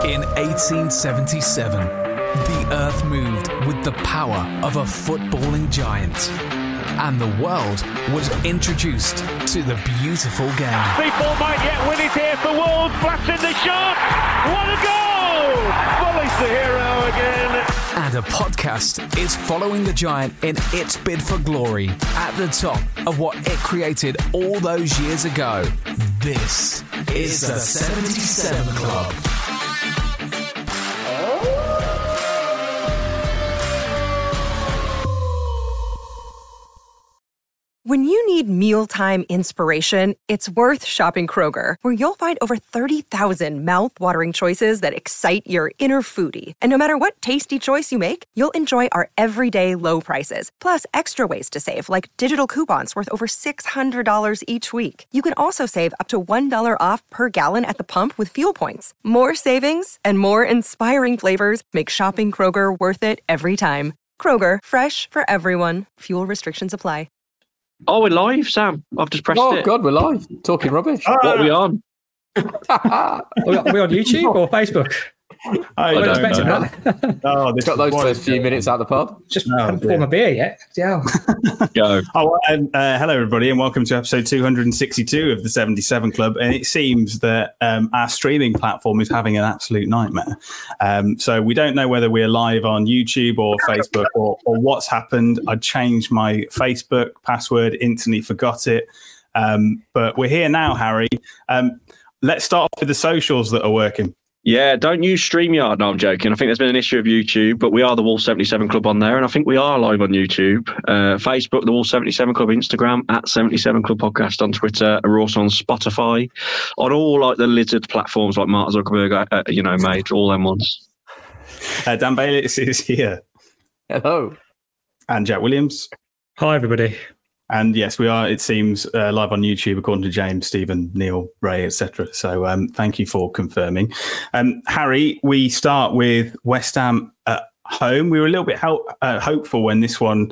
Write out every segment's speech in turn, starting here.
In 1877, the earth moved with the power of a footballing giant. And the world was introduced to the beautiful game. People might yet win it here for Wolves. Blasting the shot. What a goal! Bully's the hero again. And a podcast is following the giant in its bid for glory at the top of what it created all those years ago. This is the 77 Club. When you need mealtime inspiration, it's worth shopping Kroger, where you'll find over 30,000 mouth-watering choices that excite your inner foodie. And no matter what tasty choice you make, you'll enjoy our everyday low prices, plus extra ways to save, like digital coupons worth over $600 each week. You can also save up to $1 off per gallon at the pump with fuel points. More savings and more inspiring flavors make shopping Kroger worth it every time. Kroger, fresh for everyone. Fuel restrictions apply. Oh, we're live, Sam. I've just pressed it. Oh, God, we're live. Talking rubbish. What are we on? Are we on YouTube or Facebook? I don't know. Oh, this got those first few minutes out of the pod. Just haven't poured my beer yet. Yeah. Go. Hello, everybody, and welcome to episode 262 of the 77 Club. And it seems that our streaming platform is having an absolute nightmare. So we don't know whether we're live on YouTube or Facebook or what's happened. I changed my Facebook password, instantly forgot it. But we're here now, Harry. Let's start off with the socials that are working. Yeah, don't use StreamYard. No, I'm joking. I think there's been an issue with YouTube, but we are the Wolves 77 Club on there, and I think we are live on YouTube. Facebook, the Wolves 77 Club, Instagram, at 77 Club Podcast on Twitter. We're also on Spotify, on all like the lizard platforms like Mark Zuckerberg, made all them ones. Dan Bayliss is here. Hello. And Jack Williams. Hi, everybody. And yes, we are, it seems, live on YouTube, according to James, Stephen, Neil, Ray, etc. So thank you for confirming. Harry, we start with West Ham at home. We were a little bit hopeful when this one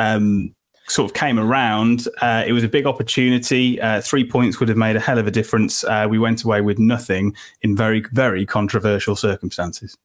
sort of came around. It was a big opportunity. 3 points would have made a hell of a difference. We went away with nothing in very, very controversial circumstances.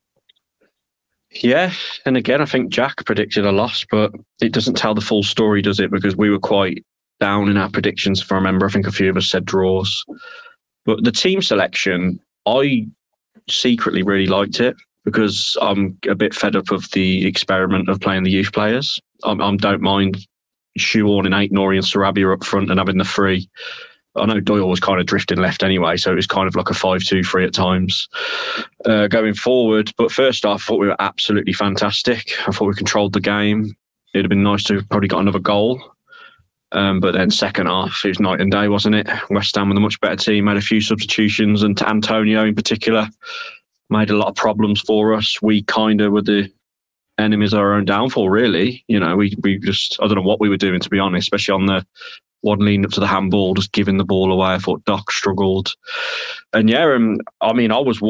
Yeah, and again, I think Jack predicted a loss, but it doesn't tell the full story, does it? Because we were quite down in our predictions, if I remember. I think a few of us said draws. But the team selection, I secretly really liked it because I'm a bit fed up of the experiment of playing the youth players. I don't mind shoehorning Aït-Nouri and Sarabia up front and having the three. I know Doyle was kind of drifting left anyway, so it was kind of like a 5-2-3 at times going forward. But first off, I thought we were absolutely fantastic. I thought we controlled the game. It'd have been nice to have probably got another goal. But then second half, it was night and day, wasn't it? West Ham with a much better team, made a few substitutions, and Antonio in particular made a lot of problems for us. We kind of were the enemies of our own downfall, really. We just, I don't know what we were doing, to be honest, especially on the one leading up to the handball, just giving the ball away. I thought Doc struggled. And I was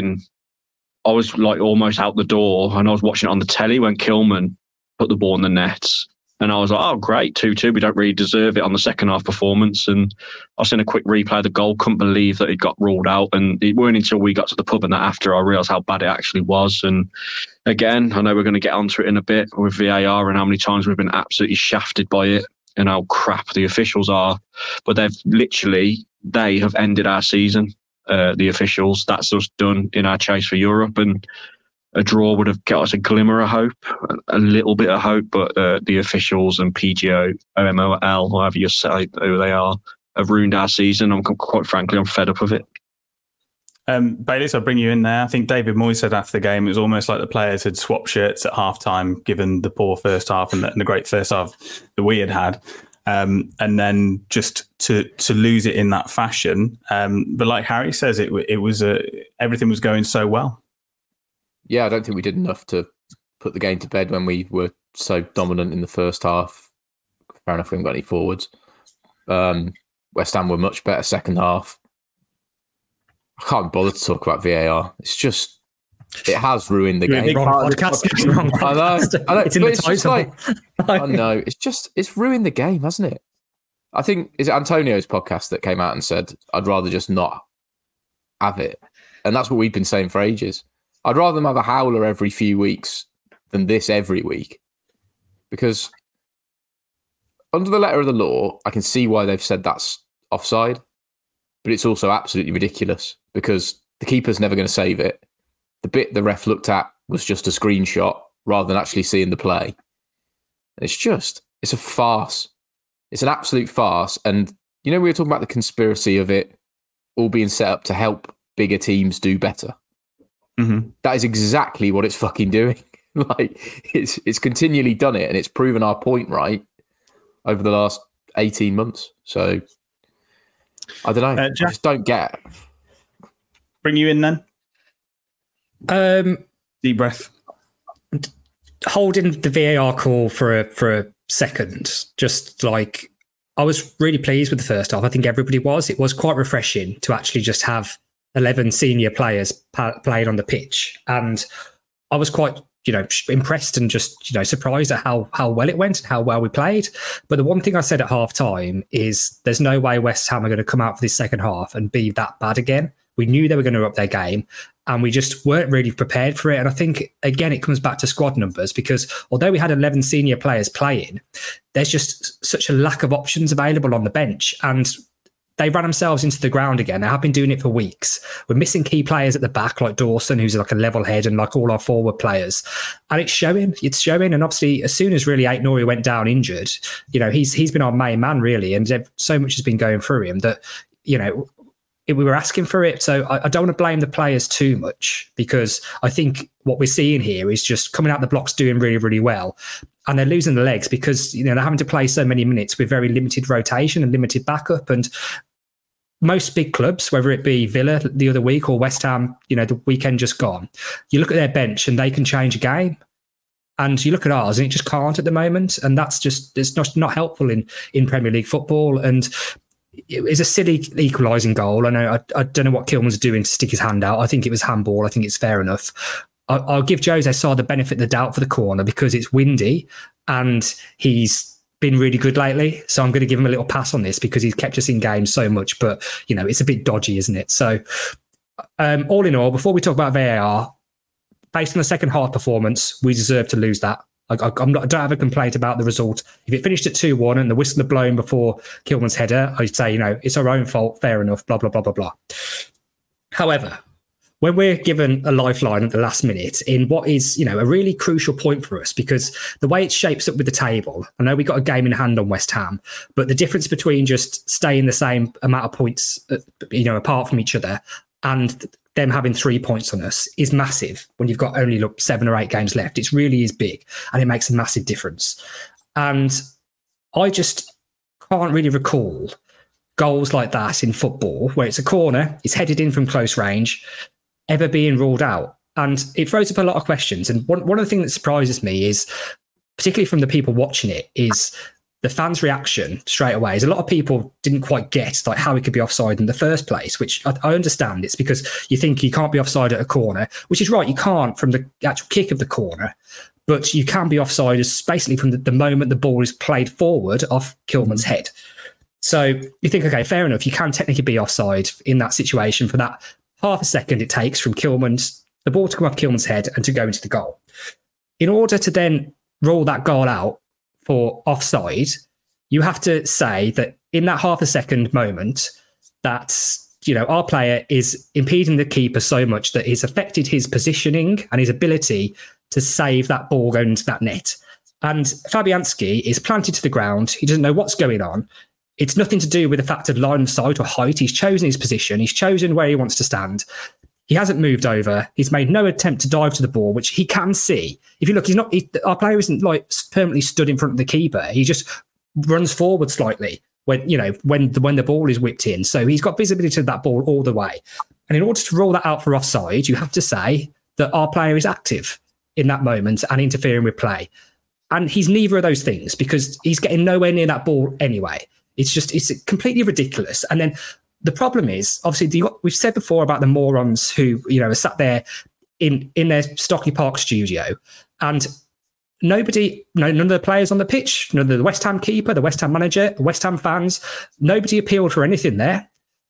like almost out the door, and I was watching it on the telly when Kilman put the ball in the net. And I was like, oh, great, 2-2. We don't really deserve it on the second half performance. And I was in a quick replay of the goal, couldn't believe that it got ruled out. And it weren't until we got to the pub and that after I realised how bad it actually was. And again, I know we're going to get onto it in a bit with VAR and how many times we've been absolutely shafted by it and how crap the officials are. But they have ended our season, the officials. That's us done in our chase for Europe. And a draw would have got us a glimmer of hope, a little bit of hope, but the officials and PGO, OMOL, however you say who they are, have ruined our season. Quite frankly, I'm fed up of it. Bayliss, I'll bring you in there. I think David Moyes said after the game, it was almost like the players had swapped shirts at half-time, given the poor first half and the great first half that we had. And then just to lose it in that fashion. But like Harry says, it was everything was going so well. Yeah, I don't think we did enough to put the game to bed when we were so dominant in the first half. Fair enough, we haven't got any forwards. West Ham were much better second half. I can't bother to talk about VAR. It's just, it has ruined the game. Wrong podcast. I know. It's in the title. I know. It's ruined the game, hasn't it? I think, is it Antonio's podcast that came out and said, I'd rather just not have it. And that's what we've been saying for ages. I'd rather them have a howler every few weeks than this every week. Because under the letter of the law, I can see why they've said that's offside, but it's also absolutely ridiculous because the keeper's never going to save it. The bit the ref looked at was just a screenshot rather than actually seeing the play. It's a farce. It's an absolute farce. And, we were talking about the conspiracy of it all being set up to help bigger teams do better. Mm-hmm. That is exactly what it's fucking doing. It's continually done it, and it's proven our point right over the last 18 months. So, I don't know. Jack, I just don't get it. Bring you in then? Deep breath. Holding the VAR call for a second, just like I was really pleased with the first half. I think everybody was. It was quite refreshing to actually just have 11 senior players playing on the pitch, and I was quite impressed and just surprised at how well it went and how well we played. But the one thing I said at half time is there's no way West Ham are going to come out for this second half and be that bad again. We knew they were going to up their game, and we just weren't really prepared for it. And I think, again, it comes back to squad numbers, because although we had 11 senior players playing, there's just such a lack of options available on the bench. And they ran themselves into the ground again. They have been doing it for weeks. We're missing key players at the back, like Dawson, who's like a level head, and like all our forward players. And it's showing. And obviously, as soon as really Aït-Nouri went down injured, he's been our main man, really. And so much has been going through him that, we were asking for it. So I don't want to blame the players too much, because I think what we're seeing here is just coming out the blocks doing really, really well. And they're losing the legs because, they're having to play so many minutes with very limited rotation and limited backup. And most big clubs, whether it be Villa the other week or West Ham, the weekend just gone, you look at their bench and they can change a game. And you look at ours and it just can't at the moment. And that's just, it's not helpful in Premier League football. And it's a silly equalising goal. I know. I don't know what Kilman's doing to stick his hand out. I think it was handball. I think it's fair enough. I'll give Jose Sá the benefit of the doubt for the corner because it's windy and he's been really good lately. So I'm going to give him a little pass on this because he's kept us in games so much. But, it's a bit dodgy, isn't it? So all in all, before we talk about VAR, based on the second half performance, we deserve to lose that. I don't have a complaint about the result. If it finished at 2-1 and the whistle had blown before Kilman's header, I'd say, it's our own fault, fair enough, blah, blah, blah, blah, blah. However, when we're given a lifeline at the last minute in what is, a really crucial point for us, because the way it shapes up with the table, I know we got a game in hand on West Ham, but the difference between just staying the same amount of points, apart from each other and them having 3 points on us is massive when you've got only 7 or 8 games left. It really is big and it makes a massive difference. And I just can't really recall goals like that in football where it's a corner, it's headed in from close range, ever being ruled out. And it throws up a lot of questions. And one of the things that surprises me is, particularly from the people watching it, is the fans' reaction straight away. Is a lot of people didn't quite get how it could be offside in the first place, which I understand. It's because you think you can't be offside at a corner, which is right. You can't from the actual kick of the corner, but you can be offside as basically from the moment the ball is played forward off Kilman's head. So you think, okay, fair enough. You can technically be offside in that situation for that half a second it takes from the ball to come off Kilman's head and to go into the goal. In order to then rule that goal out for offside, you have to say that in that half a second moment that, our player is impeding the keeper so much that it's affected his positioning and his ability to save that ball going into that net. And Fabianski is planted to the ground. He doesn't know what's going on. It's nothing to do with the fact of line of sight or height. He's chosen his position. He's chosen where he wants to stand. He hasn't moved over. He's made no attempt to dive to the ball, which he can see. If you look, our player isn't permanently stood in front of the keeper. He just runs forward slightly when the ball is whipped in. So he's got visibility to that ball all the way. And in order to rule that out for offside, you have to say that our player is active in that moment and interfering with play. And he's neither of those things because he's getting nowhere near that ball anyway. It's completely ridiculous. And then the problem is, obviously, we've said before about the morons who, are sat there in their Stockley Park studio, and none of the players on the pitch, none of the West Ham keeper, the West Ham manager, the West Ham fans, nobody appealed for anything there.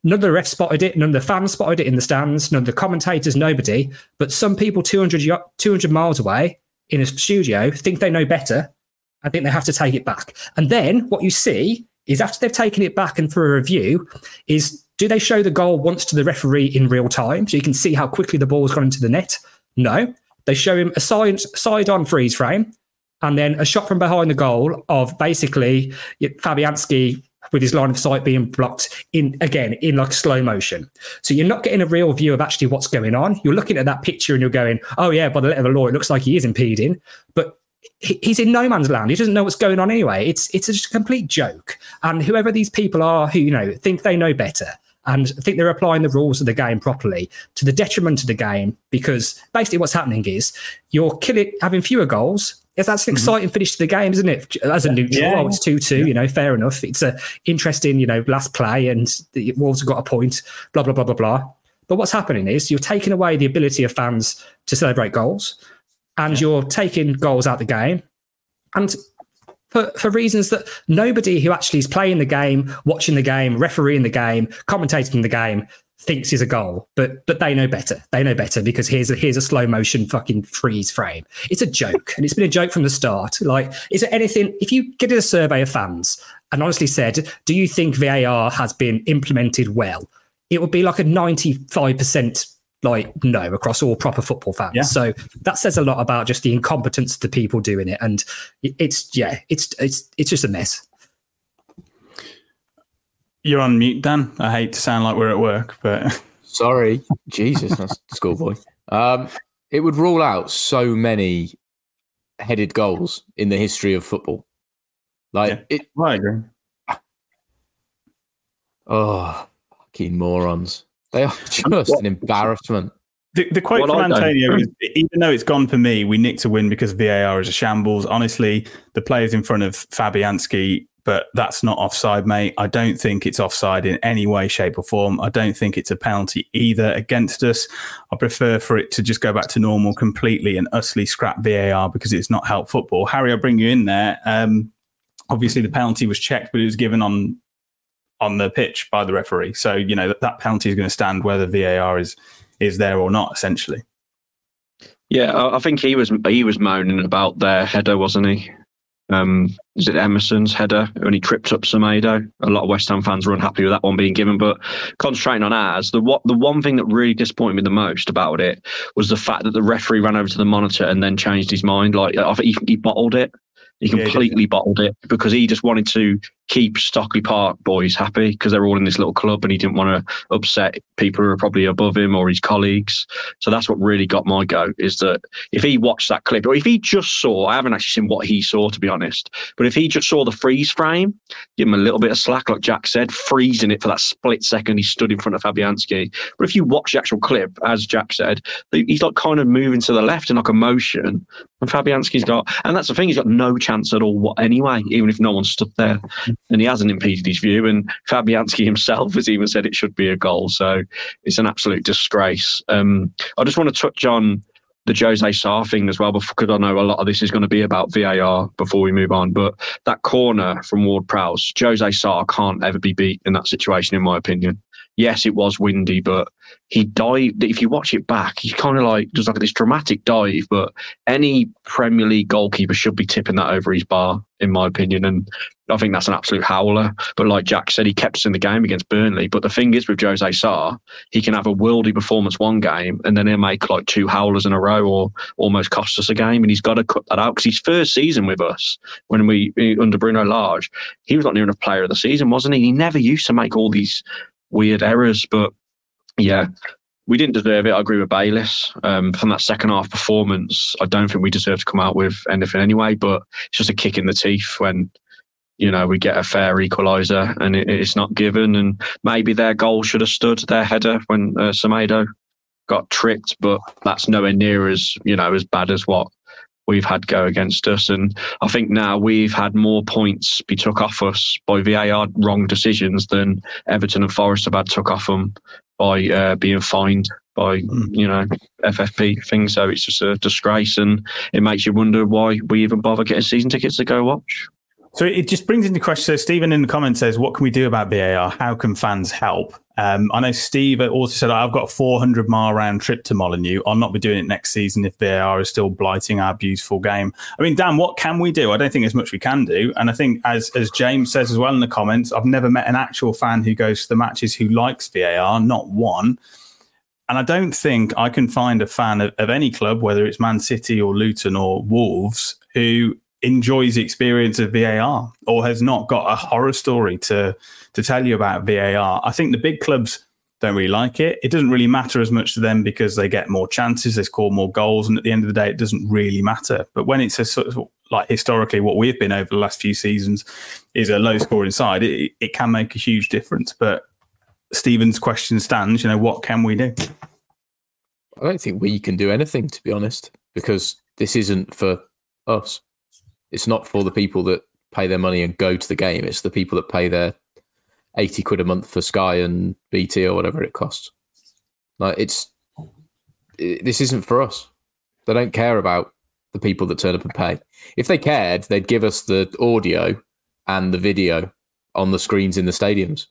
None of the refs spotted it. None of the fans spotted it in the stands. None of the commentators, nobody. But some people 200 miles away in a studio think they know better. I think they have to take it back. And then what you see is after they've taken it back and for a review is, do they show the goal once to the referee in real time so you can see how quickly the ball's gone into the net? No. They show him a side-on freeze frame and then a shot from behind the goal of basically Fabianski with his line of sight being blocked in like slow motion. So you're not getting a real view of actually what's going on. You're looking at that picture and you're going, oh yeah, by the letter of the law, it looks like he is impeding. But he's in no man's land. He doesn't know what's going on anyway. It's just a complete joke. And whoever these people are who, think they know better and think they're applying the rules of the game properly to the detriment of the game, because basically what's happening is you're having fewer goals. Yes, that's an exciting finish to the game, isn't it? As a neutral, it's 2-2, fair enough. It's a interesting, last play and the Wolves have got a point, blah, blah, blah, blah, blah. But what's happening is you're taking away the ability of fans to celebrate goals and you're taking goals out the game. And for reasons that nobody who actually is playing the game, watching the game, refereeing the game, commentating the game thinks is a goal, but they know better. They know better because here's a slow motion fucking freeze frame. It's a joke, and it's been a joke from the start. Like, is there anything? If you did a survey of fans and honestly said, "Do you think VAR has been implemented well?" It would be like a 95% no across all proper football fans. Yeah. So that says a lot about just the incompetence of the people doing it, and it's just a mess. You're on mute, Dan. I hate to sound like we're at work, but sorry, Jesus, that's schoolboy. It would rule out so many headed goals in the history of football. I agree. Oh, fucking morons! They are just an embarrassment. The quote from Antonio is, even though it's gone for me, we nicked a win because VAR is a shambles. Honestly, the players in front of Fabianski, but that's not offside, mate. I don't think it's offside in any way, shape or form. I don't think it's a penalty either against us. I prefer for it to just go back to normal completely and utterly scrap VAR because it's not helped football. Harry, I'll bring you in there. Obviously, the penalty was checked, but it was given on the pitch by the referee. So, that penalty is going to stand whether VAR is there or not, essentially. Yeah, I think he was moaning about their header, wasn't he? Is it Emerson's header when he tripped up Semedo? A lot of West Ham fans were unhappy with that one being given, but concentrating on ours, the one thing that really disappointed me the most about it was the fact that the referee ran over to the monitor and then changed his mind. Like, I think he bottled it. He completely bottled it because he just wanted to keep Stockley Park boys happy because they're all in this little club and he didn't want to upset people who are probably above him or his colleagues. So that's what really got my go, is that if he watched that clip, or if he just saw, I haven't actually seen what he saw, to be honest, but if he just saw the freeze frame, give him a little bit of slack, like Jack said, freezing it for that split second he stood in front of Fabianski. But if you watch the actual clip, as Jack said, he's like kind of moving to the left in like a motion, and Fabianski's got, and that's the thing, he's got no chance at all anyway, even if no one stood there. And he hasn't impeded his view. And Fabianski himself has even said it should be a goal. So it's an absolute disgrace. I just want to touch on the Jose Sarr thing as well, because I know a lot of this is going to be about VAR before we move on. But that corner from Ward-Prowse, Jose Sarr can't ever be beat in that situation, in my opinion. Yes, it was windy, but he dived. If you watch it back, he kind of like does like this dramatic dive. But any Premier League goalkeeper should be tipping that over his bar, in my opinion. And I think that's an absolute howler. But like Jack said, he kept us in the game against Burnley. But the thing is with Jose Sarr, he can have a worldy performance one game and then he'll make like two howlers in a row or almost cost us a game. And he's got to cut that out because his first season with us, when we under Bruno Lage, he was not near enough player of the season, wasn't he? He never used to make all these weird errors. But yeah, we didn't deserve it. I agree with Bayliss. From that second half performance, I don't think we deserve to come out with anything anyway, but it's just a kick in the teeth when, we get a fair equaliser and it's not given. And maybe their goal should have stood, their header, when Semedo got tricked, but that's nowhere near as, as bad as what we've had go against us. And I think now we've had more points be took off us by VAR wrong decisions than Everton and Forest have had took off them by being fined by, FFP things. So it's just a disgrace, and it makes you wonder why we even bother getting season tickets to go watch. So it just brings into question. So Stephen in the comments says, what can we do about VAR? How can fans help? I know Steve also said, I've got a 400-mile round trip to Molineux. I'll not be doing it next season if VAR is still blighting our beautiful game. I mean, Dan, what can we do? I don't think there's much we can do. And I think, as James says as well in the comments, I've never met an actual fan who goes to the matches who likes VAR, not one. And I don't think I can find a fan of any club, whether it's Man City or Luton or Wolves, who enjoys the experience of VAR or has not got a horror story to tell you about VAR. I think the big clubs don't really like it. It doesn't really matter as much to them because they get more chances, they score more goals, and at the end of the day, it doesn't really matter. But when it's a sort of like historically what we've been over the last few seasons is a low scoring side, it can make a huge difference. But Stephen's question stands, what can we do? I don't think we can do anything, to be honest, because this isn't for us. It's not for the people that pay their money and go to the game. It's the people that pay their 80 quid a month for Sky and BT or whatever it costs. Like this isn't for us. They don't care about the people that turn up and pay. If they cared, they'd give us the audio and the video on the screens in the stadiums.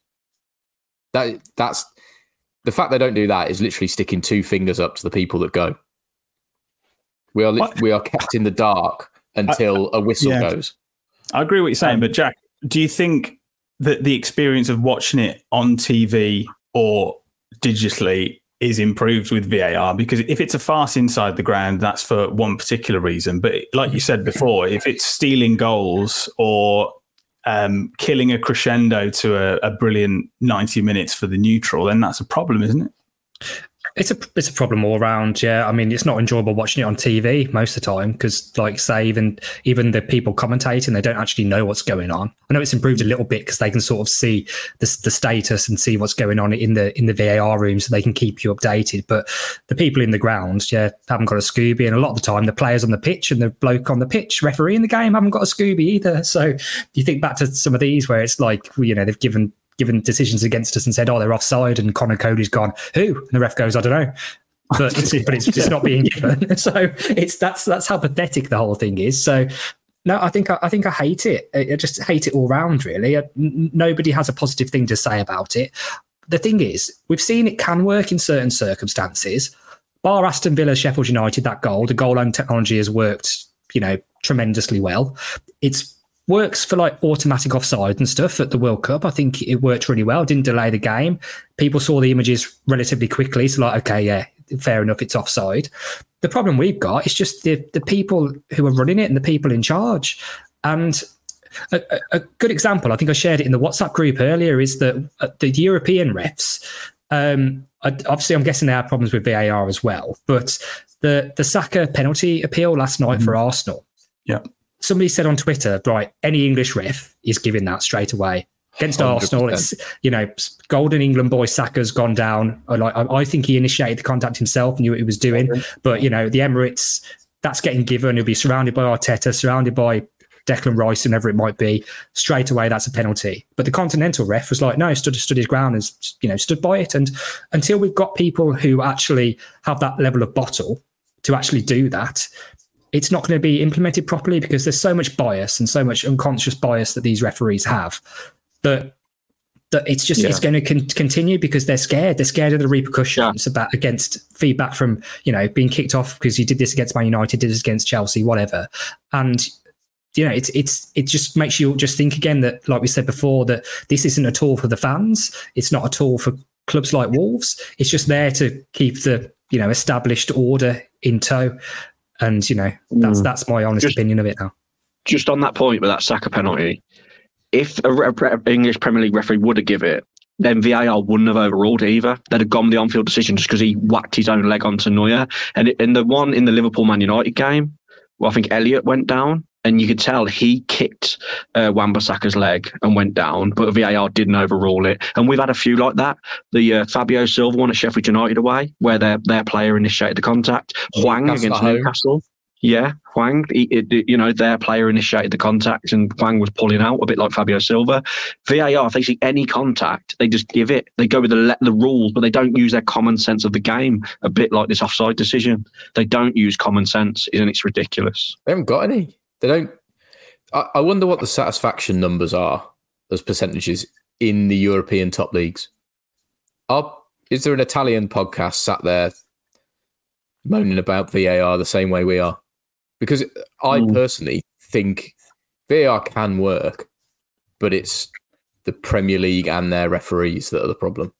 That's the fact they don't do that is literally sticking two fingers up to the people that go. We are kept in the dark until a whistle goes. I agree with what you're saying, but Jack, do you think that the experience of watching it on TV or digitally is improved with VAR? Because if it's a farce inside the ground, that's for one particular reason. But like you said before, if it's stealing goals or killing a crescendo to a brilliant 90 minutes for the neutral, then that's a problem, isn't it? It's a problem all around, yeah. I mean, it's not enjoyable watching it on TV most of the time because, like, say, even the people commentating, they don't actually know what's going on. I know it's improved a little bit because they can sort of see the status and see what's going on in the VAR room, so they can keep you updated. But the people in the ground, haven't got a Scooby, and a lot of the time, the players on the pitch and the bloke on the pitch, referee in the game, haven't got a Scooby either. So you think back to some of these where it's like, they've given decisions against us and said, they're offside, and Connor Cody's gone, who? And the ref goes, I don't know. But it's not being given. So that's how pathetic the whole thing is. So no, I think I hate it. I just hate it all round, really. Nobody has a positive thing to say about it. The thing is, we've seen it can work in certain circumstances. Bar Aston Villa, Sheffield United, that goal, the goal line technology has worked, tremendously well. It's works for like automatic offside and stuff at the World Cup. I think it worked really well. Didn't delay the game. People saw the images relatively quickly. So like, okay, yeah, fair enough. It's offside. The problem we've got is just the people who are running it and the people in charge. And a good example, I think I shared it in the WhatsApp group earlier, is that the European refs, obviously I'm guessing they have problems with VAR as well, but the Saka penalty appeal last night for Arsenal. Yeah. Somebody said on Twitter, right, any English ref is giving that straight away. Against 100%. Arsenal, it's golden England boy Saka's gone down. I think he initiated the contact himself, knew what he was doing. But, the Emirates, that's getting given. He'll be surrounded by Arteta, surrounded by Declan Rice, whoever it might be. Straight away, that's a penalty. But the Continental ref was like, no, stood his ground and, stood by it. And until we've got people who actually have that level of bottle to actually do that, it's not going to be implemented properly because there's so much bias and so much unconscious bias that these referees have that it's just it's going to continue because they're scared. They're scared of the repercussions against feedback from being kicked off because you did this against Man United, did this against Chelsea, whatever. And it just makes you just think again that, like we said before, that this isn't a tool for the fans. It's not a tool for clubs like Wolves. It's just there to keep the established order in tow. And, that's my honest opinion of it now. Just on that point with that Saka penalty, if an English Premier League referee would have given it, then VAR wouldn't have overruled it either. They'd have gone the on-field decision just because he whacked his own leg onto Neuer. And in the one in the Liverpool-Man United game, I think Elliott went down, and you could tell he kicked Wan-Bissaka's leg and went down, but VAR didn't overrule it. And we've had a few like that. The Fabio Silva one at Sheffield United away, where their player initiated the contact. Hwang against Newcastle. Yeah, Hwang, their player initiated the contact and Hwang was pulling out, a bit like Fabio Silva. VAR, if they see any contact, they just give it. They go with the rules, but they don't use their common sense of the game, a bit like this offside decision. They don't use common sense, and it's ridiculous. They haven't got any. They don't. I wonder what the satisfaction numbers are as percentages in the European top leagues. Is there an Italian podcast sat there moaning about VAR the same way we are? Because I personally think VAR can work, but it's the Premier League and their referees that are the problem.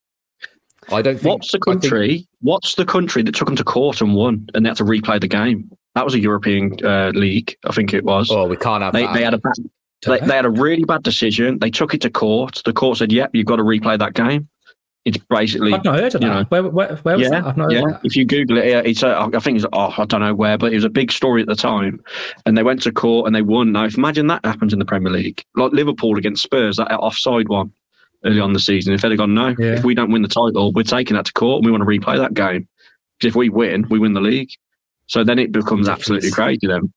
I don't think. What's the country that took them to court and won, and they had to replay the game? That was a European league, I think it was. Oh, we can't have that. They had a really bad decision. They took it to court. The court said, "Yep, you've got to replay that game." It's basically. I've not heard of that. Where was that? I've not heard of that. If you Google it, it's I think it's I don't know where, but it was a big story at the time, and they went to court and they won. Now, if imagine that happens in the Premier League, like Liverpool against Spurs, that offside one early on in the season. If they'd have gone, no, if we don't win the title, we're taking that to court and we want to replay that game. Because if we win the league. So then it becomes absolutely crazy then.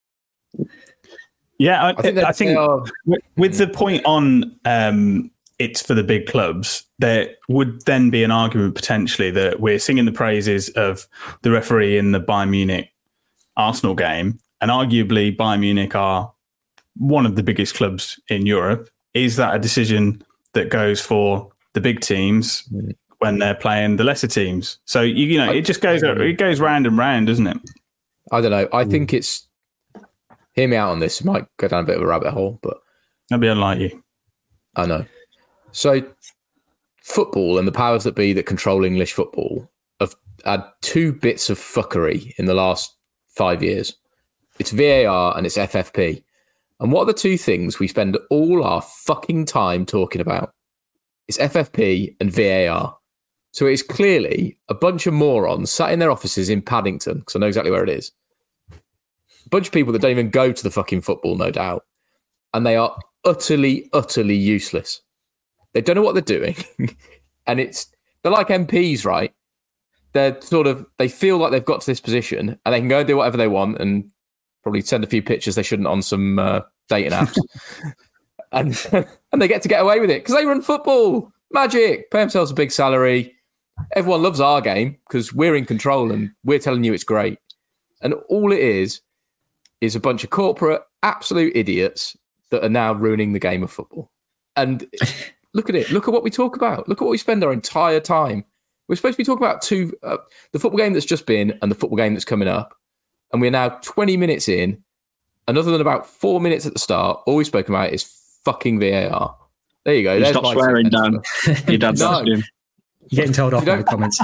Yeah, I think with the point on it's for the big clubs, there would then be an argument potentially that we're singing the praises of the referee in the Bayern Munich Arsenal game, and arguably Bayern Munich are one of the biggest clubs in Europe. Is that a decision that goes for the big teams when they're playing the lesser teams? So it just goes round and round, doesn't it? I don't know. I think it's. Hear me out on this. It might go down a bit of a rabbit hole, but that'd be unlike you. I know. So, football and the powers that be that control English football have had two bits of fuckery in the last 5 years. It's VAR and it's FFP. And what are the two things we spend all our fucking time talking about? It's FFP and VAR. So it's clearly a bunch of morons sat in their offices in Paddington, because I know exactly where it is. A bunch of people that don't even go to the fucking football, no doubt. And they are utterly, utterly useless. They don't know what they're doing. And they're like MPs, right? They're they feel like they've got to this position and they can go and do whatever they want and probably send a few pictures they shouldn't on some dating apps. and they get away with it because they run football. Magic. Pay themselves a big salary. Everyone loves our game because we're in control and we're telling you it's great. And all it is a bunch of corporate absolute idiots that are now ruining the game of football. And look at it. Look at what we talk about. Look at what we spend our entire time. We're supposed to be talking about the football game that's just been and the football game that's coming up. And we're now 20 minutes in. And other than about 4 minutes at the start, all we've spoken about is fucking VAR. There you go. You stop swearing, Dan. Your dad's asking. You're getting told off by the comments.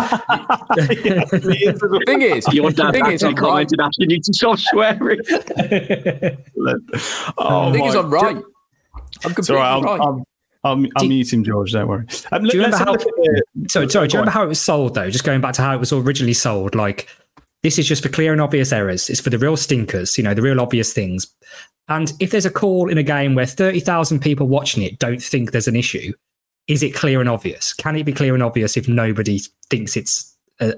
The thing is, your dad actually commented asking you to stop swearing. The thing is, I'm right. I'm completely right. I'll mute him, George. Don't worry. Do you remember how? Do you remember how it was sold though? Just going back to how it was originally sold, like this is just for clear and obvious errors. It's for the real stinkers, the real obvious things. And if there's a call in a game where 30,000 people watching it don't think there's an issue, is it clear and obvious? Can it be clear and obvious if nobody thinks it's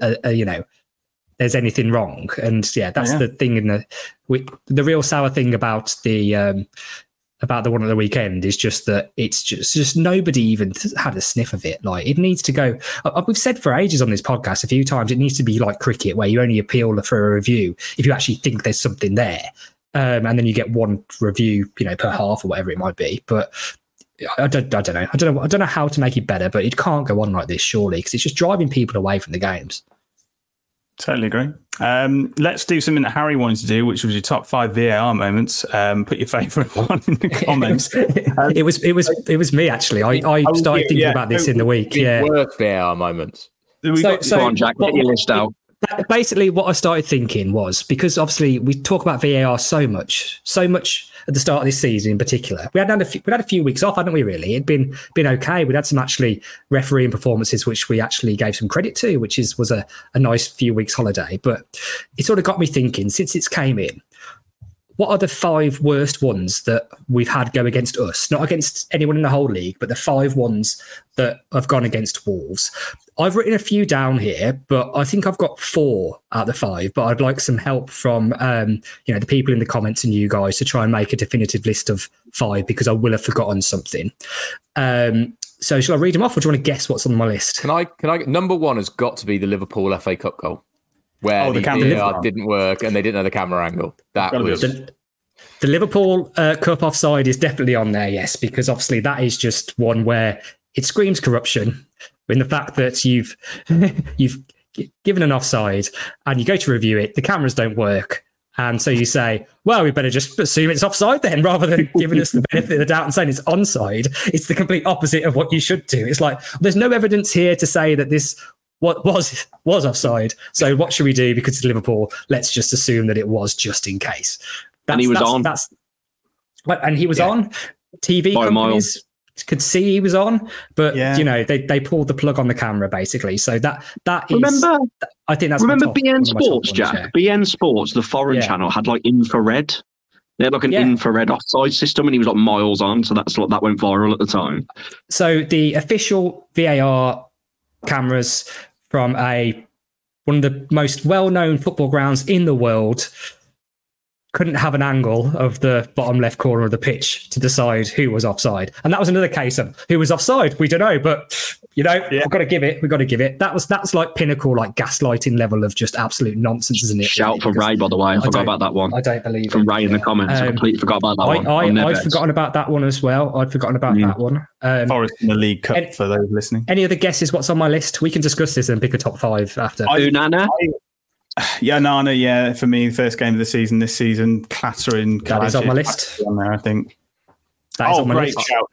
there's anything wrong? And that's the thing the real sour thing about the one at the weekend is just that it's just nobody even had a sniff of it. Like it needs to go. We've said for ages on this podcast a few times, it needs to be like cricket where you only appeal for a review if you actually think there's something there. And then you get one review, per half or whatever it might be. But I don't know. I don't know how to make it better, but it can't go on like this, surely, because it's just driving people away from the games. Totally agree. Let's do something that Harry wanted to do, which was your top 5 VAR moments. Put your favourite one in the comments. It was me actually. I started thinking about this in the week. Worst VAR moments. Go on, Jack. Get your list out. Basically, what I started thinking was, because obviously we talk about VAR so much at the start of this season in particular. We had a few weeks off, hadn't we, really? It'd been okay. We'd had some actually refereeing performances, which we actually gave some credit to, which was a nice few weeks holiday. But it sort of got me thinking, since it's came in, what are the 5 worst ones that we've had go against us? Not against anyone in the whole league, but the 5 ones that have gone against Wolves. I've written a few down here, but I think I've got 4 out of the 5. But I'd like some help from the people in the comments and you guys to try and make a definitive list of 5, because I will have forgotten something. So shall I read them off, or do you want to guess what's on my list? Can I? Number 1 has got to be the Liverpool FA Cup goal, where the VAR didn't work and they didn't know the camera angle. That was The Liverpool Cup offside is definitely on there, yes, because obviously that is just one where it screams corruption in the fact that you've given an offside and you go to review it, the cameras don't work. And so you say, well, we better just assume it's offside then, rather than giving us the benefit of the doubt and saying it's onside. It's the complete opposite of what you should do. It's like, there's no evidence here to say that this was offside. So what should we do? Because it's Liverpool, let's just assume that it was, just in case. And he was on. And he was on. TV By companies could see he was on, but they pulled the plug on the camera basically. So that is. Remember, I think that's BN Sports, Jack. Yeah. BN Sports, the foreign channel, had like infrared. They had like an infrared offside system, and he was like miles on. So that went viral at the time. So the official VAR cameras from one of the most well-known football grounds in the world couldn't have an angle of the bottom left corner of the pitch to decide who was offside. And that was another case of who was offside. We don't know, but we've got to give it. That's like pinnacle, like gaslighting level of just absolute nonsense, isn't it? Shout for Ray, by the way. I forgot about that one. I don't believe from Ray in the comments. I completely forgot about that one. I'd forgotten about that one as well. I'd forgotten about that one. Forest in the League Cup for those listening. Any other guesses what's on my list? We can discuss this and pick a top 5 after. Nana? Nana, for me, first game of the season this season, clattering. That is on my list. On there, I think. Great shout,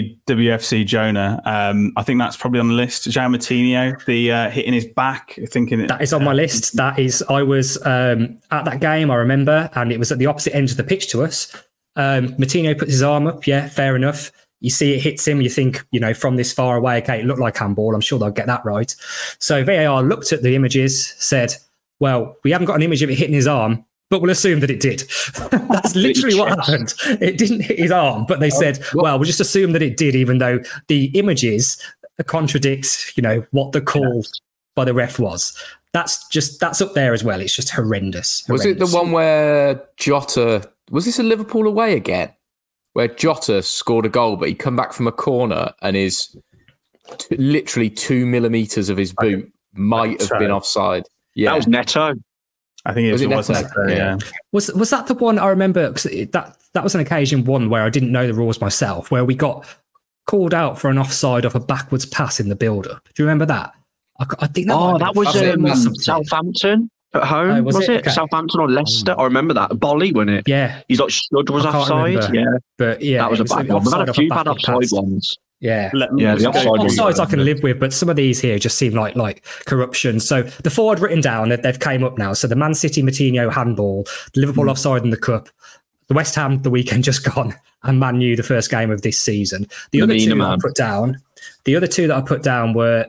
WFC Jonah. I think that's probably on the list. João Moutinho, the hitting his back, thinking that is on my list. I was at that game, I remember, and it was at the opposite end of the pitch to us. Moutinho puts his arm up, fair enough. You see it hits him, you think, from this far away, okay, it looked like handball. I'm sure they'll get that right. So VAR looked at the images, said, well, we haven't got an image of it hitting his arm, but we'll assume that it did. That's literally what happened. It didn't hit his arm, but they said, well, we'll just assume that it did, even though the images contradict, what the call by the ref was. That's up there as well. It's just horrendous. Was it the one where Jota, was this a Liverpool away again? Where Jota scored a goal, but he come back from a corner and is literally 2 millimeters of his boot might have been offside. Yeah, that was Neto. I think it was Neto. Yeah. Was that the one I remember? That was an occasion one where I didn't know the rules myself, where we got called out for an offside off a backwards pass in the build-up. Do you remember that? I think that was Southampton at home. Was it? Okay. Southampton or Leicester? I remember that. Bolly, wasn't it? Yeah. He's like Stud was offside. Remember. Yeah, but that was a bad one. We've had a few bad offside ones. Yeah, the offsides I can live with, but some of these here just seem like corruption. So the four I'd written down, they've came up now. So the Man City Moutinho handball, the Liverpool offside in the cup, the West Ham the weekend just gone, and Man U the first game of this season. The other two that I put down were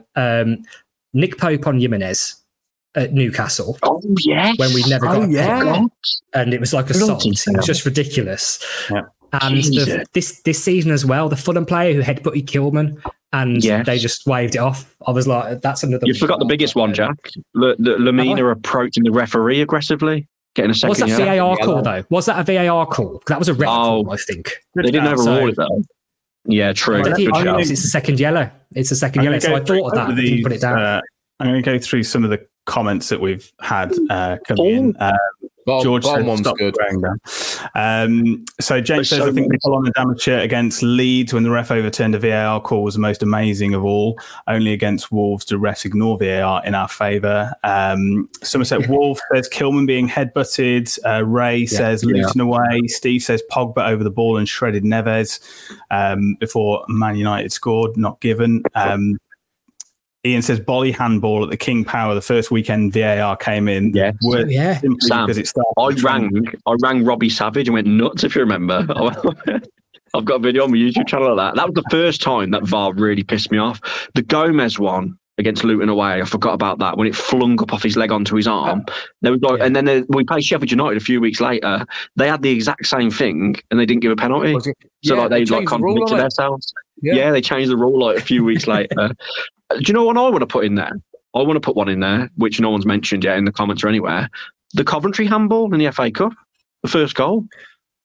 Nick Pope on Jimenez at Newcastle. Oh yes, when we never got and it was like assault. It was just ridiculous. Yeah. And this season as well, the Fulham player who headbutted Kilman, and they just waved it off. I was like, that's another. You forgot the biggest one, Jack. Lamina approaching the referee aggressively, getting a second. Was that VAR call though? Was that a VAR call? That was a red call, I think. They didn't overrule it though. Yeah, true. It's a second yellow. It's a second yellow. So I thought of that. Didn't put it down. I'm going to go through some of the comments that we've had come in. George says, stop wearing them. So James says, I think the goal on the damage shirt against Leeds when the ref overturned a VAR call was the most amazing of all. Only against Wolves do refs ignore VAR in our favour. Somerset Wolf says Kilman being headbutted. Ray says Luton away. Steve says Pogba over the ball and shredded Neves before Man United scored, not given. Ian says Bolly handball at the King Power. The first weekend VAR came in. Sam, because it started. I rang Robbie Savage and went nuts. If you remember, I've got a video on my YouTube channel of that. That was the first time that VAR really pissed me off. The Gomez one against Luton away, I forgot about that when it flung up off his leg onto his arm. There was and then we played Sheffield United a few weeks later. They had the exact same thing and they didn't give a penalty. So they contradicted themselves. Yeah, they changed the rule a few weeks later. Do you know what I want to put in there? I want to put one in there, which no one's mentioned yet in the comments or anywhere. The Coventry handball in the FA Cup, the first goal.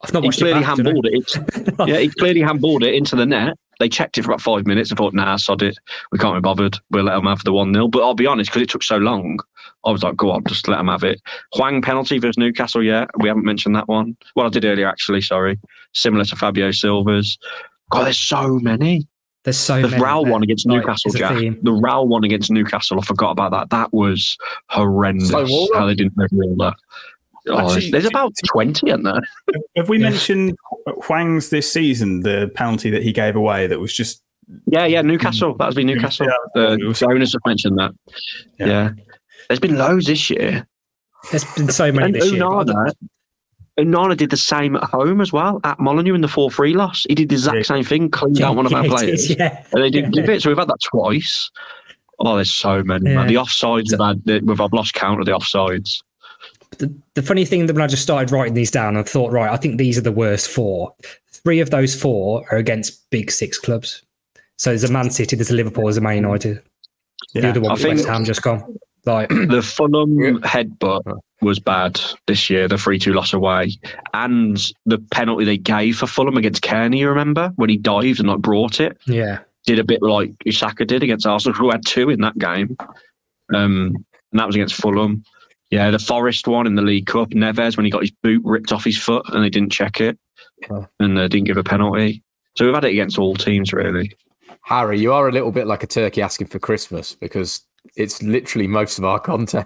I've not He watched clearly it back, handballed it. He clearly handballed it into the net. They checked it for about 5 minutes and thought, nah, sod it. We can't be bothered. We'll let them have the 1-0. But I'll be honest, because it took so long, I was like, go on, just let them have it. Hwang penalty versus Newcastle, yeah. We haven't mentioned that one. Well, I did earlier, actually, sorry. Similar to Fabio Silva's. God, there's so many. There's so the many. Raul one against Newcastle, Jack. The Raul one against Newcastle, I forgot about that. That was horrendous. How they didn't reveal that. Actually, there's about 20 in there. Have we mentioned Hwang's this season, the penalty that he gave away that was just... Yeah, Newcastle. That was be Newcastle. The owners have mentioned that. Yeah. There's been loads this year. There's been so many this year. Onana did the same at home as well, at Molineux in the 4-3 loss. He did the exact same thing, cleaned out one of our players. And they didn't give it, so we've had that twice. Oh, there's so many. Man. The offsides, we've lost count of the offsides. The funny thing that when I just started writing these down, I thought, right, I think these are the worst 4. 3 of those 4 are against big 6 clubs. So there's a Man City, there's a Liverpool, there's a Man United. The other one was West Ham just gone. The Fulham headbutt was bad this year, the 3-2 loss away. And the penalty they gave for Fulham against Kearney, you remember? When he dived and brought it. Yeah. Did a bit like Isaka did against Arsenal, who had 2 in that game. And that was against Fulham. Yeah, the Forest one in the League Cup, Neves, when he got his boot ripped off his foot and they didn't check it and didn't give a penalty. So we've had it against all teams, really. Harry, you are a little bit like a turkey asking for Christmas because it's literally most of our content.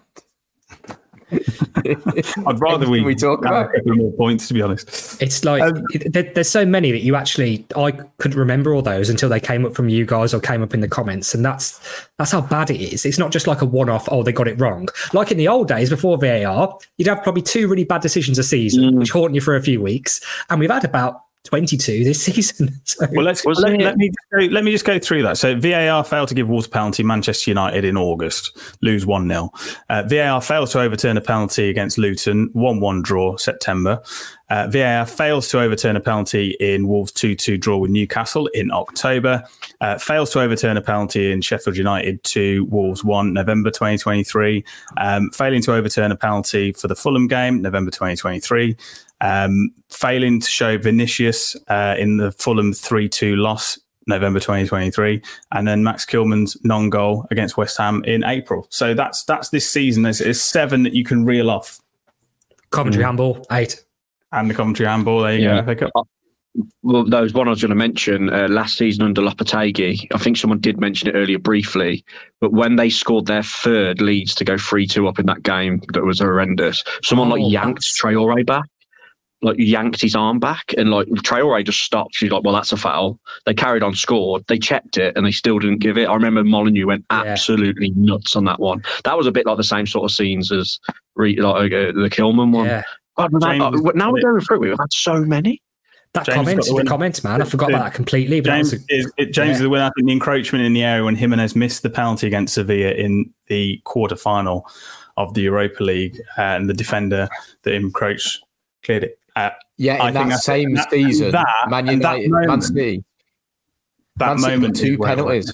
I'd rather we talk about more points, to be honest. It's like there's so many that I couldn't remember all those until they came up from you guys or came up in the comments, and that's how bad it is. It's not just like a one-off. Oh, they got it wrong. Like in the old days before VAR, you'd have probably 2 really bad decisions a season, which haunt you for a few weeks, and we've had about 22 this season. So. Well, let me just go through that. So VAR failed to give Wolves a penalty, Manchester United in August, lose 1-0. VAR fails to overturn a penalty against Luton, 1-1 draw, September. VAR fails to overturn a penalty in Wolves 2-2 draw with Newcastle in October. Fails to overturn a penalty in Sheffield United 2, Wolves 1, November 2023. Failing to overturn a penalty for the Fulham game, November 2023. Failing to show Vinicius in the Fulham 3-2 loss, November 2023, and then Max Kilman's non-goal against West Ham in April. So that's this season. There's 7 that you can reel off. Coventry handball, 8. And the Coventry handball, there you go. Well, there was one I was going to mention last season under Lopetegui. I think someone did mention it earlier briefly, but when they scored their 3rd Leeds to go 3-2 up in that game, that was horrendous. Someone yanked Traoré back. Yanked his arm back, and Traoré just stopped. She's like, well, that's a foul. They carried on, scored. They checked it, and they still didn't give it. I remember Molineux went absolutely nuts on that one. That was a bit like the same sort of scenes as the Kilman one. Yeah. God, now we're going through it. We've had so many. That comment, man. I forgot about that completely. But James is the winner. I think the encroachment in the area when Jimenez missed the penalty against Sevilla in the quarterfinal of the Europa League, and the defender that encroached cleared it. In that same season, Man United, Man City, that moment, 2 penalties,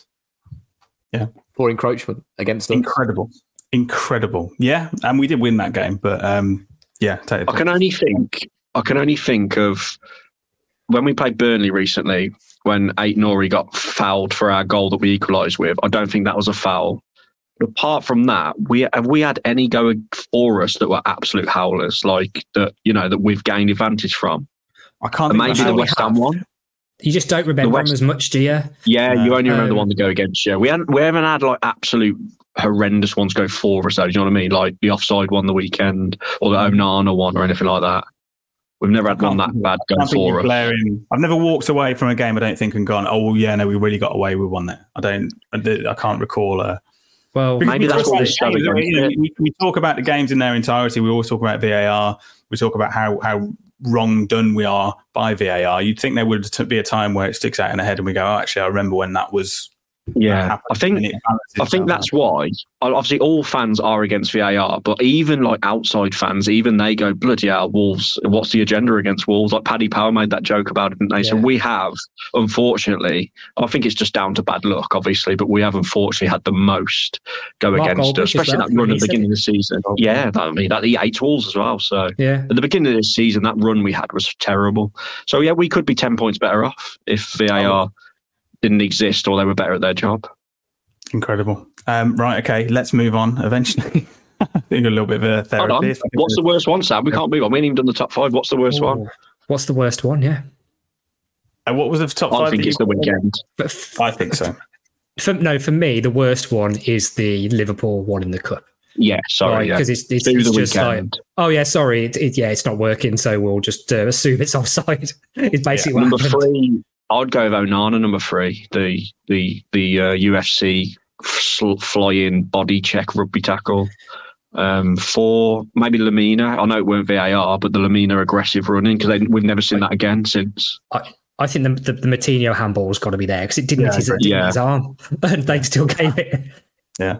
for encroachment against us. Incredible. Yeah, and we did win that game, but I can only think of when we played Burnley recently, when Ait-Nouri got fouled for our goal that we equalised with. I don't think that was a foul. Apart from that, have we had any going for us that were absolute howlers, like that we've gained advantage from? I can't. Maybe the West Ham one. You just don't remember them as much, do you? Yeah, you only remember the one that go against you. We haven't had absolute horrendous ones go for us, though. Do you know what I mean? Like the offside one the weekend, or the Onana one, or anything like that. We've never had one that bad go for us. I've never walked away from a game, I don't think, and gone, "Oh yeah, no, we really got away with one there." I can't recall. Well, maybe that's what this show is. We talk about the games in their entirety. We always talk about VAR. We talk about how wrong done we are by VAR. You'd think there would be a time where it sticks out in the head and we go, oh, actually, I remember when that was Yeah, I think that's why. Obviously, all fans are against VAR, but even like outside fans, even they go, bloody hell, Wolves. What's the agenda against Wolves? Like Paddy Power made that joke about it, didn't they? Yeah. So we have, unfortunately, I think it's just down to bad luck, obviously, but we have unfortunately had the most go against us, especially that run at the beginning of the season. Yeah, that he hates Wolves as well. So at the beginning of this season, that run we had was terrible. So yeah, we could be 10 points better off if VAR didn't exist or they were better at their job. Incredible. Right, okay, let's move on eventually. I think a little bit of a therapy. What's the worst one, Sam? We can't move on. We ain't even done the top 5. What's the worst one? What's the worst one? Yeah. What was the top 5? I think it's the weekend. I think so. For me, the worst one is the Liverpool one in the Cup. Yeah, sorry. Because it's just weekend. Like, oh yeah, sorry, it's not working, so we'll just assume it's offside. It's basically what number happened. 3. I'd go with Onana, number 3, the UFC flying body check rugby tackle. 4, maybe Lamina. I know it weren't VAR, but the Lamina aggressive running, because we've never seen that again since. I think the Matinho handball has got to be there because it didn't hit his arm, and they still gave it. Yeah.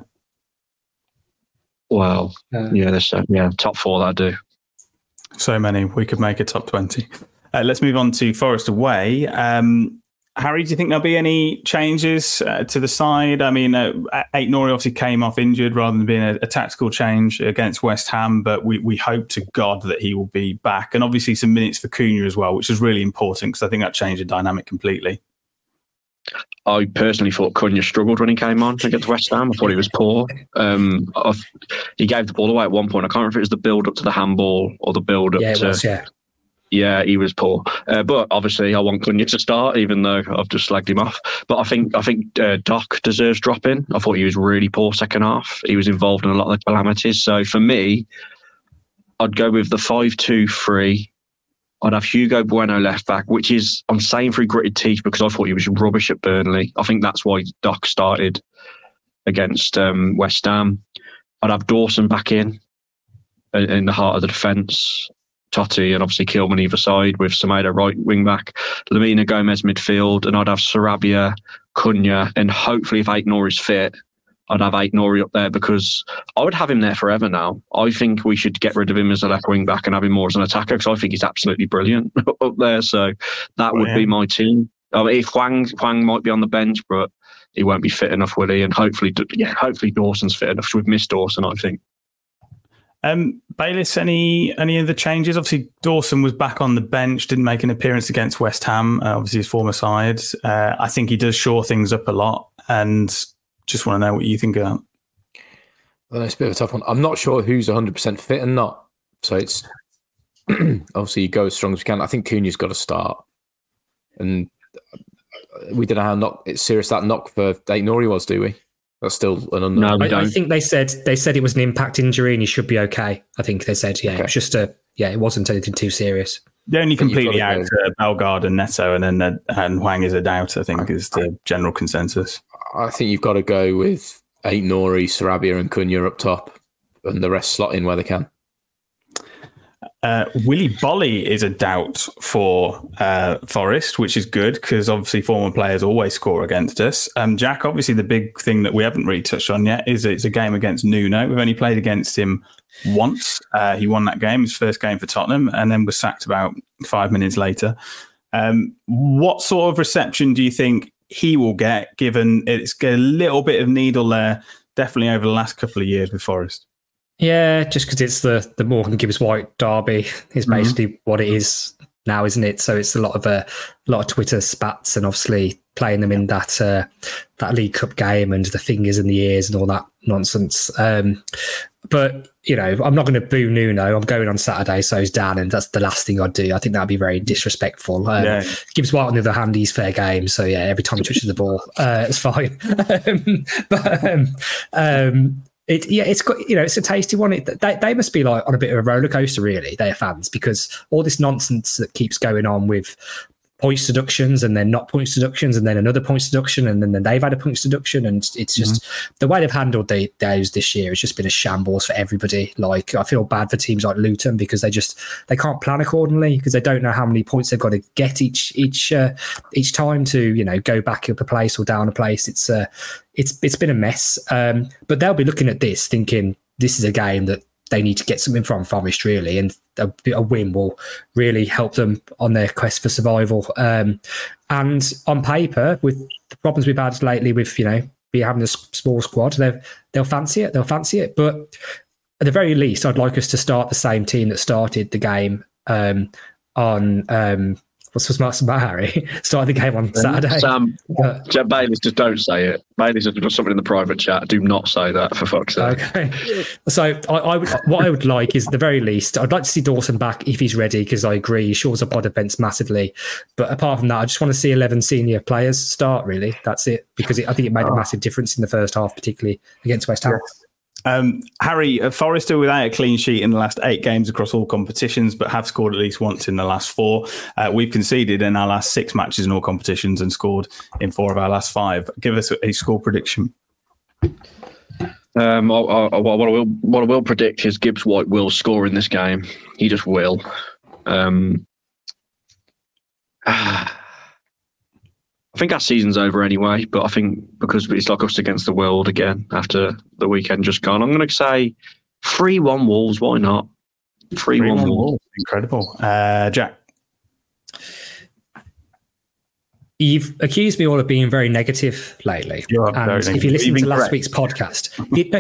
Well, top 4 that I do. So many. We could make a top 20. Let's move on to Forest away. Harry, do you think there'll be any changes to the side? I mean, Aït-Nouri obviously came off injured rather than being a tactical change against West Ham, but we hope to God that he will be back. And obviously some minutes for Cunha as well, which is really important because I think that changed the dynamic completely. I personally thought Cunha struggled when he came on against West Ham. I thought he was poor. He gave the ball away at one point. I can't remember if it was the build-up to the handball or the build-up to... Yeah, he was poor. But obviously, I want Cunha to start, even though I've just slagged him off. But I think Doc deserves dropping. I thought he was really poor second half. He was involved in a lot of the calamities. So for me, I'd go with the 5-2-3. I'd have Hugo Bueno left back, which is, I'm saying through gritted teeth because I thought he was rubbish at Burnley. I think that's why Doc started against West Ham. I'd have Dawson back in the heart of the defence. Totti and obviously Kilman either side with Semedo right wing back, Lamina, Gomez midfield, and I'd have Sarabia, Cunha, and hopefully if Aït-Nouri's fit, I'd have Aït-Nouri up there because I would have him there forever now. I think we should get rid of him as a left wing back and have him more as an attacker because I think he's absolutely brilliant up there. So that would be my team. If Hwang might be on the bench, but he won't be fit enough, will he? And hopefully Dawson's fit enough. We've missed Dawson, I think. Bayliss, any of the changes? Obviously, Dawson was back on the bench, didn't make an appearance against West Ham, obviously his former side. I think he does shore things up a lot, and just want to know what you think of that. Well, it's a bit of a tough one. I'm not sure who's 100% fit and not. So it's obviously you go as strong as you can. I think Cunha's got to start, and we don't know how serious that knock for Aït-Nouri was, do we? That's still an unknown. No, I think they said it was an impact injury and he should be okay. I think they said, it was just it wasn't anything too serious. The only completely out Bellegarde and Neto, and then and Hwang is a doubt, I think, is the general consensus. I think you've got to go with Aït-Nouri, Sarabia and Cunha up top and the rest slot in where they can. Willy Bolly is a doubt for Forest, which is good because obviously former players always score against us. Jack, obviously the big thing that we haven't really touched on yet is it's a game against Nuno. We've only played against him once. He won that game, his first game for Tottenham, and then was sacked about 5 minutes later. What sort of reception do you think he will get, given it's got a little bit of needle there, definitely over the last couple of years with Forest? Yeah, just because it's the Morgan Gibbs White derby is basically what it is now, isn't it? So it's a lot of Twitter spats and obviously playing them in that League Cup game and the fingers in the ears and all that nonsense. But I'm not going to boo Nuno. I'm going on Saturday, so is Dan, and that's the last thing I'd do. I think that'd be very disrespectful. Gibbs White, on the other hand, he's fair game. So yeah, every time he touches the ball, it's fine. It's got it's a tasty one. They must be like on a bit of a roller coaster, really. Their fans, because all this nonsense that keeps going on with points deductions and then not points deductions and then another points deduction and then they've had a points deduction, and it's just the way they've handled those this year. It's just been a shambles for everybody. Like, I feel bad for teams like Luton because they can't plan accordingly because they don't know how many points they've got to get each time to go back up a place or down a place. It's been a mess, but they'll be looking at this thinking this is a game that they need to get something from Forest, really, and a win will really help them on their quest for survival. And on paper, with the problems we've had lately with be having a small squad, they'll fancy it. But at the very least, I'd like us to start the same team that started the game on. What's the matter, Harry? Started the game on Saturday. Sam, Bailey's, just don't say it. Bailey's just put something in the private chat. Do not say that, for fuck's sake. Okay. So what I would like is, at the very least, I'd like to see Dawson back if he's ready, because I agree he shores up our defence massively. But apart from that, I just want to see 11 senior players start, really. That's it, because I think it made a massive difference in the first half, particularly against West Ham. Harry, Forest are without a clean sheet in the last 8 games across all competitions, but have scored at least once in the last 4. We've conceded in our last 6 matches in all competitions and scored in 4 of our last 5. Give us a score prediction. What I will predict is Gibbs White will score in this game. He just will. I think our season's over anyway, but I think because it's like us against the world again after the weekend just gone, I'm going to say 3-1 Wolves. Why not? 3-1 Wolves. Incredible. Jack? You've accused me all of being very negative lately. And if you listen to last week's podcast,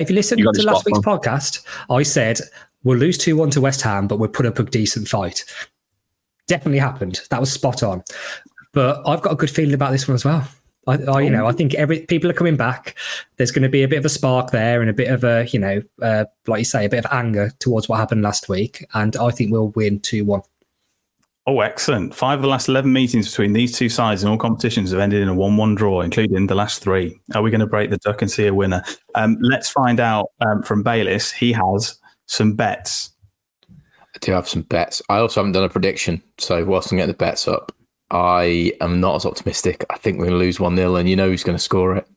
I said we'll lose 2-1 to West Ham, but we'll put up a decent fight. Definitely happened. That was spot on. But I've got a good feeling about this one as well. I think people are coming back. There's going to be a bit of a spark there and a bit of a, like you say, a bit of anger towards what happened last week. And I think we'll win 2-1. Oh, excellent. 5 of the last 11 meetings between these two sides in all competitions have ended in a 1-1 draw, including the last 3. Are we going to break the duck and see a winner? Let's find out from Bayliss. He has some bets. I do have some bets. I also haven't done a prediction. So whilst I'm getting the bets up, I am not as optimistic. I think we're going to lose 1-0, and you know who's going to score it.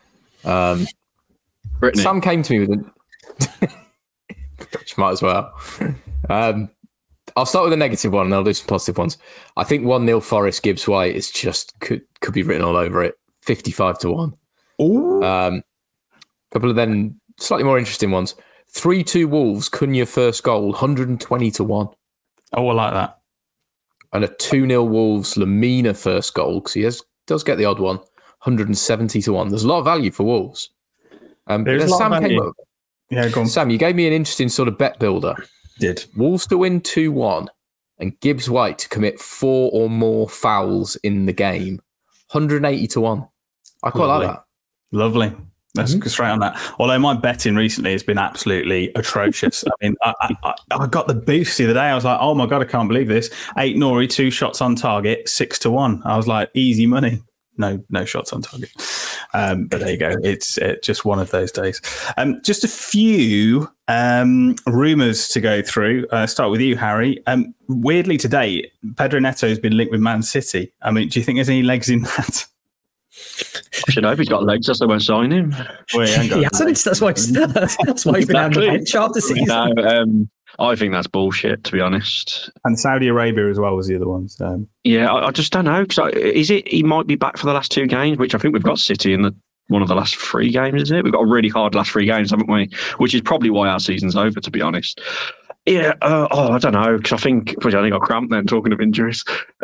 Sam came to me with might as well. I'll start with a negative one, and I'll do some positive ones. I think 1-0 Forest Gibbs White is just could be written all over it. 55-1. Ooh. Couple of then slightly more interesting ones. 3-2 Wolves, Cunha first goal, 120-1. Oh, I like that. And a 2-0 Wolves, Lamina first goal, because he does get the odd one, 170-1. There's a lot of value for Wolves. There's a lot of value. Yeah, go on. Sam, you gave me an interesting sort of bet builder. Did. Wolves to win 2-1 and Gibbs White to commit 4 or more fouls in the game, 180-1. I quite like that. Lovely. Let's go straight on that. Although my betting recently has been absolutely atrocious. I mean, I got the boost the other day. I was like, oh my God, I can't believe this. 8 Nori, 2 shots on target, 6-1. I was like, easy money. No shots on target. But there you go. It's just one of those days. Just a few rumours to go through. Start with you, Harry. Weirdly today, Pedro Neto has been linked with Man City. I mean, do you think there's any legs in that? I should hope he's got legs, else they won't sign him. Well, he hasn't. That's why he's been on the bench after season. No, I think that's bullshit, to be honest. And Saudi Arabia as well was the other one. So. Yeah, I just don't know. He might be back for the last 2 games, which I think we've got City in one of the last 3 games, is it? We've got a really hard last 3 games, haven't we? Which is probably why our season's over, to be honest. Yeah, I don't know, because I think I only got cramped then, talking of injuries.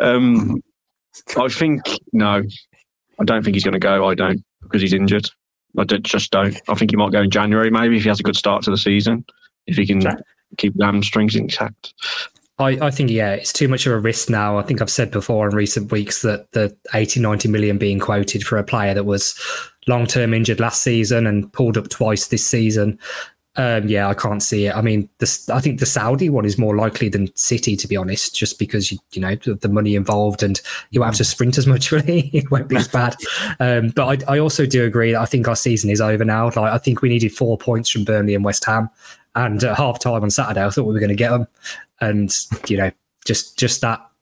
I think, no, I don't think he's going to go. I don't, because he's injured. Just don't. I think he might go in January, maybe, if he has a good start to the season, if he can keep hamstrings intact. I think, it's too much of a risk now. I think I've said before in recent weeks that the 80-90 million being quoted for a player that was long-term injured last season and pulled up twice this season. I can't see it. I mean, I think the Saudi one is more likely than City, to be honest, just because, the money involved and you won't have to sprint as much, really. It won't be as bad. But I also do agree that I think our season is over now. Like, I think we needed 4 points from Burnley and West Ham. And at half time on Saturday, I thought we were going to get them. And, just that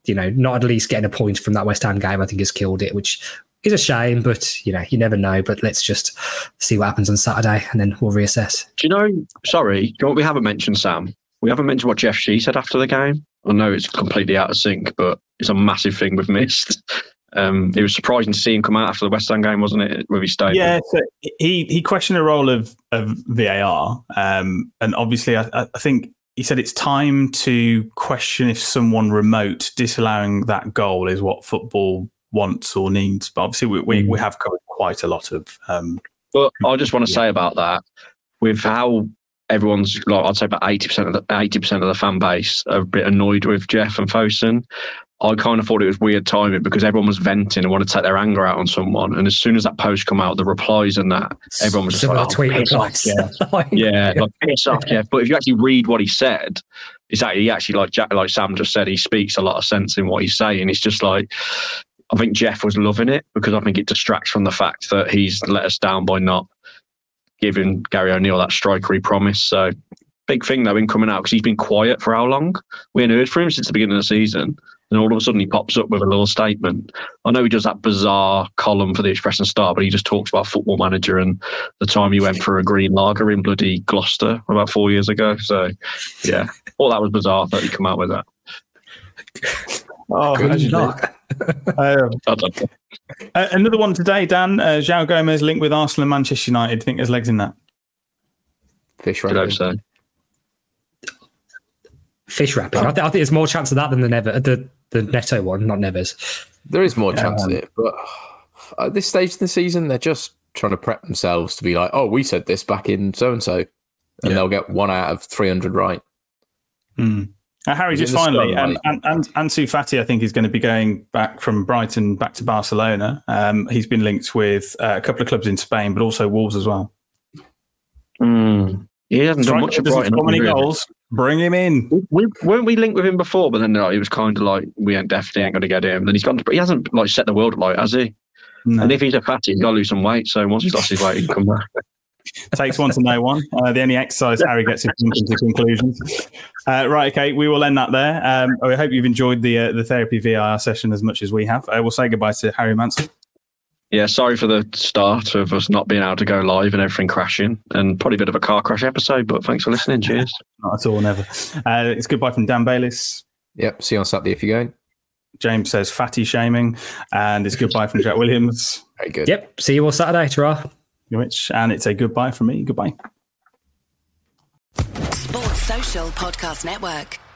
not at least getting a point from that West Ham game, I think has killed it, which is a shame, but you never know. But let's just see what happens on Saturday and then we'll reassess. Do you know what we haven't mentioned, Sam? We haven't mentioned what Jeff Shee said after the game. I know it's completely out of sync, but it's a massive thing we've missed. It was surprising to see him come out after the West Ham game, wasn't it, with his statement? Yeah, so he questioned the role of VAR. And obviously, I think he said it's time to question if someone remote disallowing that goal is what football wants or needs. But obviously, we have covered quite a lot of... But I just want to say about that, with how everyone's, I'd say about 80% of the fan base are a bit annoyed with Jeff and Fosun. I kind of thought it was weird timing because everyone was venting and wanted to take their anger out on someone. And as soon as that post come out, the replies and that, everyone was just piss off, Jeff. Yeah, piss off, Jeff. But if you actually read what he said, he actually like Sam just said, he speaks a lot of sense in what he's saying. It's just I think Jeff was loving it because I think it distracts from the fact that he's let us down by not giving Gary O'Neill that striker he promised. So big thing though in coming out because he's been quiet for how long? We hadn't heard from him since the beginning of the season. And all of a sudden he pops up with a little statement. I know he does that bizarre column for the Express and Star, but he just talks about Football Manager and the time he went for a green lager in bloody Gloucester about 4 years ago. So, yeah, all that was bizarre that he come out with that. Oh, another one today, Dan. João Gomez linked with Arsenal and Manchester United. Think there's legs in that? Fish wrapping. Fish wrapping. I think there's more chance of that than the Neto one, not Neves. There is more chance of it, but at this stage in the season, they're just trying to prep themselves to be like, oh, we said this back in so-and-so, and they'll get 1 out of 300 right. Harry, just finally, Ansu Fati, I think, is going to be going back from Brighton back to Barcelona. He's been linked with a couple of clubs in Spain, but also Wolves as well. He hasn't done much at Brighton. How many goals? Bring him in. Weren't we linked with him before? But then he was kind of like, we definitely ain't going to get him. Then he hasn't set the world alight, has he? No. And if he's a fatty, he's got to lose some weight. So once he's lost his weight, he can come back. Takes one to know one. The only exercise Harry gets is into conclusions. Right, okay, we will end that there. I hope you've enjoyed the therapy VAR session as much as we have. We'll say goodbye to Harry Mansell. Yeah, sorry for the start of us not being able to go live and everything crashing, and probably a bit of a car crash episode, but thanks for listening. Cheers. Not at all, never. It's goodbye from Dan Bayliss. Yep, see you on Saturday if you're going. James says fatty shaming, and it's goodbye from Jack Williams. Very good. Yep, see you all Saturday, ta-ra. And it's a goodbye from me. Goodbye. Sports Social Podcast Network.